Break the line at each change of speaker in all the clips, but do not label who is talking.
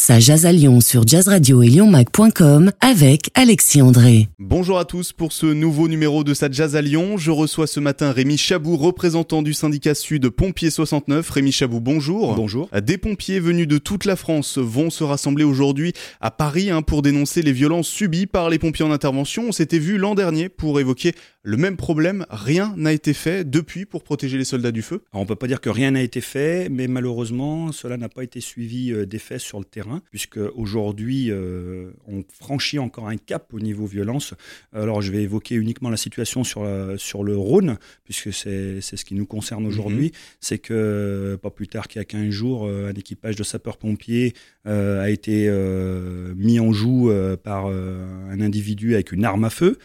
Ça jase à Lyon sur Jazz Radio et lyonmac.com avec Alexis André.
Bonjour à tous pour ce nouveau numéro de Ça jase à Lyon. Je reçois ce matin Rémi Chabou, représentant du syndicat Sud Pompiers 69. Rémi Chabou, bonjour.
Bonjour.
Des pompiers venus de toute la France vont se rassembler aujourd'hui à Paris pour dénoncer les violences subies par les pompiers en intervention. On s'était vu l'an dernier pour évoquer le même problème. Rien n'a été fait depuis pour protéger les soldats du feu.
Alors, on peut pas dire que rien n'a été fait, mais malheureusement, cela n'a pas été suivi d'effet sur le terrain, puisque aujourd'hui, on franchit encore un cap au niveau violence. Alors, je vais évoquer uniquement la situation sur le Rhône, puisque c'est ce qui nous concerne aujourd'hui. C'est que, pas plus tard qu'il y a 15 jours, un équipage de sapeurs-pompiers a été mis en joue par un individu avec une arme à feu.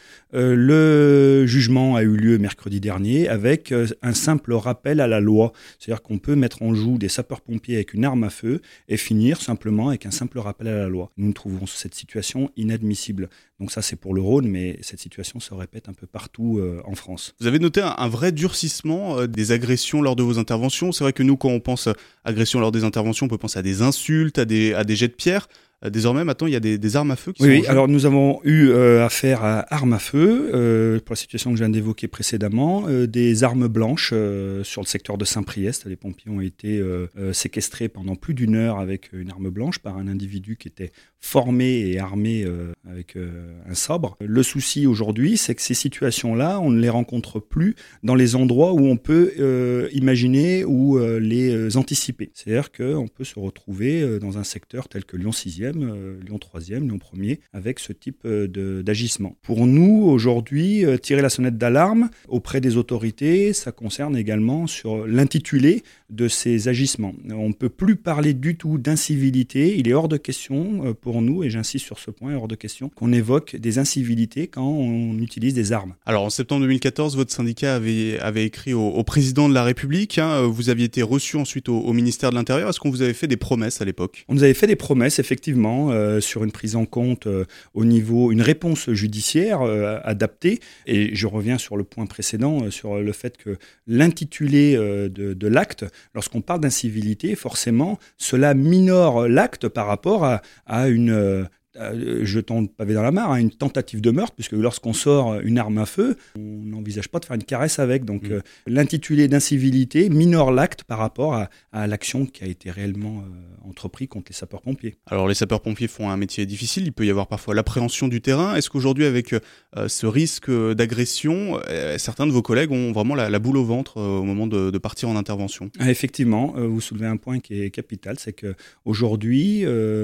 Le jugement a eu lieu mercredi dernier avec un simple rappel à la loi. C'est-à-dire qu'on peut mettre en joue des sapeurs-pompiers avec une arme à feu et finir simplement avec un simple rappel à la loi. Nous trouvons cette situation inadmissible. Donc ça, c'est pour le Rhône, mais cette situation se répète un peu partout en France.
Vous avez noté un vrai durcissement des agressions lors de vos interventions. C'est vrai que nous, quand on pense agression lors des interventions, on peut penser à des insultes, à des jets de pierre. Désormais, maintenant, il y a des armes à feu qui sont en jeu.
Alors nous avons eu affaire à armes à feu, pour la situation que je viens d'évoquer précédemment, des armes blanches sur le secteur de Saint-Priest. Les pompiers ont été séquestrés pendant plus d'une heure avec une arme blanche par un individu qui était formé et armé avec un sabre. Le souci aujourd'hui, c'est que ces situations-là, on ne les rencontre plus dans les endroits où on peut imaginer ou les anticiper. C'est-à-dire qu'on peut se retrouver dans un secteur tel que Lyon 6e, Lyon 3e, Lyon 1er, avec ce type d'agissement. Pour nous, aujourd'hui, tirer la sonnette d'alarme auprès des autorités, ça concerne également sur l'intitulé de ces agissements. On ne peut plus parler du tout d'incivilité. Il est hors de question pour nous, et j'insiste sur ce point, hors de question qu'on évoque des incivilités quand on utilise des armes.
Alors en septembre 2014, votre syndicat avait écrit au président de la République. Vous aviez été reçu ensuite au ministère de l'Intérieur. Est-ce qu'on vous avait fait des promesses à l'époque ?
On nous avait fait des promesses, effectivement, sur une prise en compte au niveau, une réponse judiciaire adaptée. Et je reviens sur le point précédent, sur le fait que l'intitulé de l'acte, lorsqu'on parle d'incivilité, forcément, cela minore l'acte par rapport à une jetant le pavé dans la mare, une tentative de meurtre, puisque lorsqu'on sort une arme à feu, on n'envisage pas de faire une caresse avec. Donc l'intitulé d'incivilité minore l'acte par rapport à l'action qui a été réellement entreprise contre les sapeurs-pompiers.
Alors les sapeurs-pompiers font un métier difficile, il peut y avoir parfois l'appréhension du terrain. Est-ce qu'aujourd'hui, avec ce risque d'agression, certains de vos collègues ont vraiment la boule au ventre au moment de partir en intervention ?
Effectivement, vous soulevez un point qui est capital, c'est qu'aujourd'hui,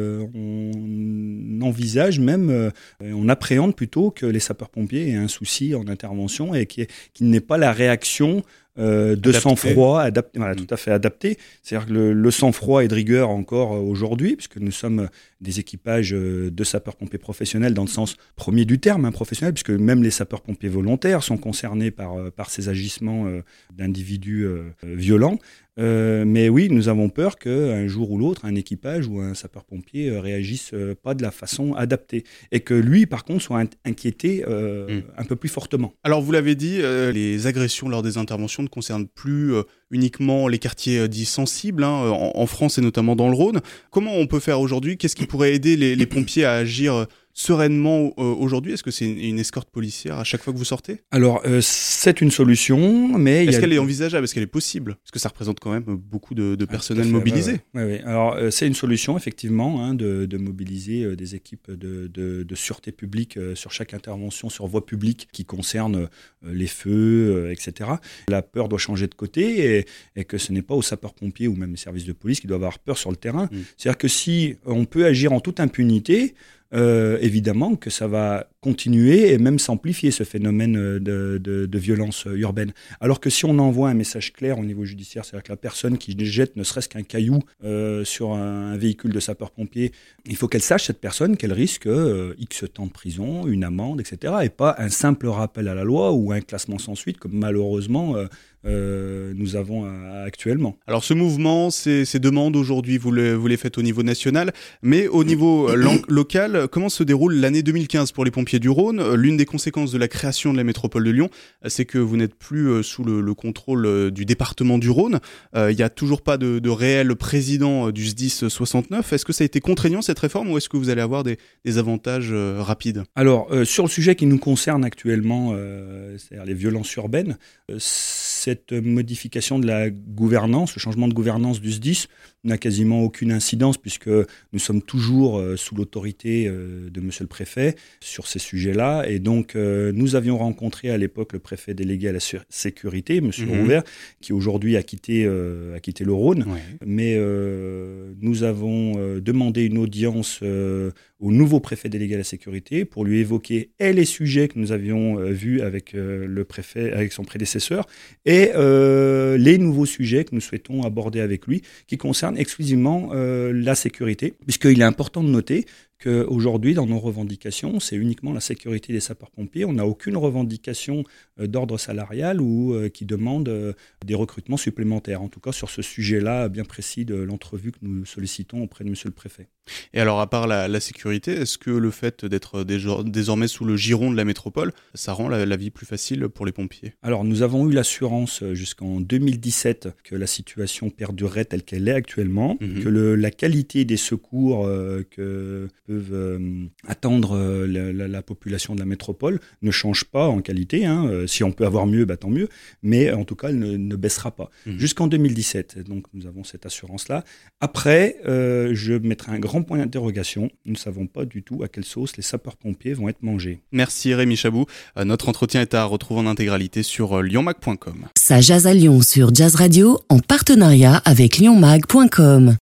on envisage même, on appréhende plutôt que les sapeurs-pompiers aient un souci en intervention et qu'il n'ait pas la réaction de sang-froid tout à fait adapté. C'est-à-dire que le sang-froid est de rigueur encore aujourd'hui, puisque nous sommes des équipages de sapeurs-pompiers professionnels dans le sens premier du terme, professionnel, puisque même les sapeurs-pompiers volontaires sont concernés par ces agissements d'individus violents. Mais oui, nous avons peur qu'un jour ou l'autre, un équipage ou un sapeur-pompier réagisse pas de la façon adaptée et que lui, par contre, soit inquiété un peu plus fortement.
Alors, vous l'avez dit, les agressions lors des interventions ne concernent plus uniquement les quartiers dits sensibles, en France et notamment dans le Rhône. Comment on peut faire aujourd'hui ? Qu'est-ce qui pourrait aider les pompiers à agir sereinement aujourd'hui ? Est-ce que c'est une escorte policière à chaque fois que vous sortez ?
Alors, c'est une solution, mais...
Est-ce qu'elle est envisageable ? Est-ce qu'elle est possible ? Parce que ça représente quand même beaucoup de personnel mobilisé.
Oui. Alors, c'est une solution, effectivement, de mobiliser des équipes de sûreté publique sur chaque intervention sur voie publique qui concerne les feux, etc. La peur doit changer de côté et que ce n'est pas aux sapeurs-pompiers ou même les services de police qui doivent avoir peur sur le terrain. C'est-à-dire que si on peut agir en toute impunité, évidemment que ça va continuer et même s'amplifier ce phénomène de violence urbaine. Alors que si on envoie un message clair au niveau judiciaire, c'est-à-dire que la personne qui jette ne serait-ce qu'un caillou sur un véhicule de sapeurs-pompiers, il faut qu'elle sache, cette personne, qu'elle risque X temps de prison, une amende, etc. et pas un simple rappel à la loi ou un classement sans suite, comme malheureusement nous avons actuellement.
Alors ce mouvement, ces demandes aujourd'hui, vous les faites au niveau national, mais au niveau local, comment se déroule l'année 2015 pour les pompiers du Rhône? L'une des conséquences de la création de la métropole de Lyon, c'est que vous n'êtes plus sous le contrôle du département du Rhône. Il n'y a toujours pas de réel président du SDIS 69. Est-ce que ça a été contraignant cette réforme ou est-ce que vous allez avoir des avantages rapides?
Alors, sur le sujet qui nous concerne actuellement, c'est-à-dire les violences urbaines, cette modification de la gouvernance, le changement de gouvernance du SDIS n'a quasiment aucune incidence puisque nous sommes toujours sous l'autorité de monsieur le préfet sur ces sujets-là. Et donc, nous avions rencontré à l'époque le préfet délégué à la sécurité, monsieur Rouvert, qui aujourd'hui a quitté le Rhône. Ouais. Mais nous avons demandé une audience au nouveau préfet délégué à la sécurité pour lui évoquer les sujets que nous avions vus avec le préfet, avec son prédécesseur, et les nouveaux sujets que nous souhaitons aborder avec lui, qui concernent exclusivement la sécurité, puisqu'il est important de noter qu'aujourd'hui, dans nos revendications, c'est uniquement la sécurité des sapeurs-pompiers. On n'a aucune revendication d'ordre salarial ou qui demande des recrutements supplémentaires. En tout cas, sur ce sujet-là bien précis de l'entrevue que nous sollicitons auprès de monsieur le préfet.
Et alors, à part la sécurité, est-ce que le fait d'être désormais sous le giron de la métropole, ça rend la vie plus facile pour les pompiers?
Alors, nous avons eu l'assurance jusqu'en 2017 que la situation perdurerait telle qu'elle est actuellement, que la qualité des secours que peuvent attendre la population de la métropole ne change pas en qualité. Si on peut avoir mieux, tant mieux. Mais en tout cas, elle ne baissera pas. Jusqu'en 2017, donc nous avons cette assurance-là. Après, je mettrai un grand point d'interrogation. Nous ne savons pas du tout à quelle sauce les sapeurs-pompiers vont être mangés.
Merci Rémi Chabou. Notre entretien est à retrouver en intégralité sur lyonmag.com.
Ça jase à Lyon sur Jazz Radio en partenariat avec lyonmag.com.